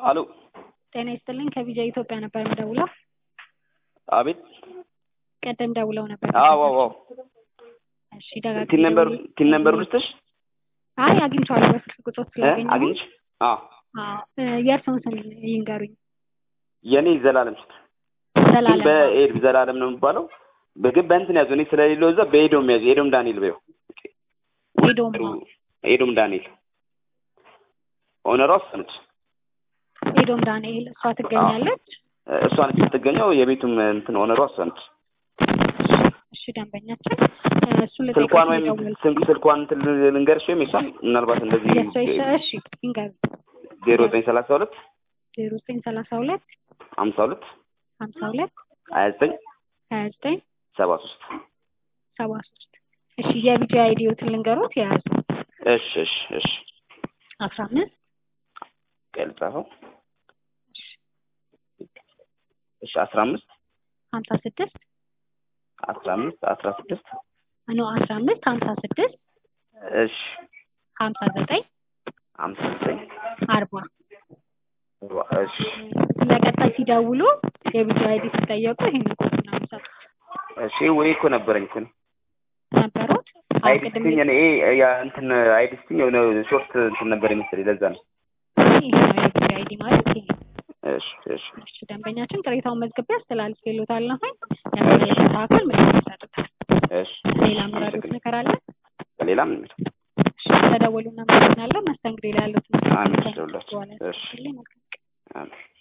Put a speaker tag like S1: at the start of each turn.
S1: አሎ
S2: ጤና ይስጥልኝ ከቪዛ ኢትዮጵያ ነበር የምደውለው።
S1: አቤት።
S2: ቀደም ደውለው ነበር።
S1: አዎ አዎ።
S2: እሺ ደጋግሜ
S1: ቲን ነምበር ልስጥሽ?
S2: አይ አግኝቼዋለሁ በስልክ ቁጥር ስላገኘሁ።
S1: አግኝቼ? አዎ
S2: የእርስዎን ስም ይንገሩኝ።
S1: የኔ ዘላለም
S2: ዘላለም
S1: በኤድ ዘላለም ነው የሚባለው። በግብ በእንትን ያዙ። እኔ ስለሌለው እዛ በኤዶም ያዙ። ኤዶም ዳንኤል በይው። ኤዶም ዳንኤል ኦነሯ እሷ ነች።
S2: ኤዶም ዳንኤል እሷ ትገኛለች።
S1: እሷ ነች የምትገኘው። የቤቱም እንትን ኦነሯ እሷ ነች።
S2: እሺ ደንበኛችን
S1: ስልኳን ወይም ስልኳን እንትን ልንገርሽ ወይም እሷን ምናልባት እንደዚህ
S2: እሺ ይንገር
S1: 0932
S2: 0932
S1: 52
S2: 52
S1: 29
S2: 29
S1: 73
S2: እሺ የቪዲዮ አይዲዮትን ልንገሩት ያዙ።
S1: እሺ
S2: 15
S1: ቀልጣው እሺ 15
S2: 56
S1: 16
S2: ነው 15 56
S1: እሺ
S2: 59
S1: 40 እሺ
S2: ለቀጣይ ሲደውሉ የቪዲዮ አይዲ ሲጠየቁ ይሄን ኮድ ነው የሚሰጡት።
S1: እሺ ወይ እኮ ነበረኝ እኮ
S2: ነበሩት
S1: አይዲስቲኝ እኔ ያ እንትን አይዲስቲኝ የሆነ ሾርት እንትን ነበር የመሰለኝ ለዛ ነው።
S2: ይሄ ነው የቪዲዮ አይዲ ማለት ይሄ።
S1: እሺ
S2: ደንበኛችን ቅሬታውን መዝግቤ አስተላልፌልዎታል ነው ለሚመለከተው አካል ምላሽ ይሰጡታል።
S1: እሺ
S2: ሌላ ምራዶት ነገር አለ?
S1: ሌላም
S2: እሺ ተደውሉና እናመሰግናለን። መስተንግዶ ላይ ያሉት
S1: አሜን። እሺ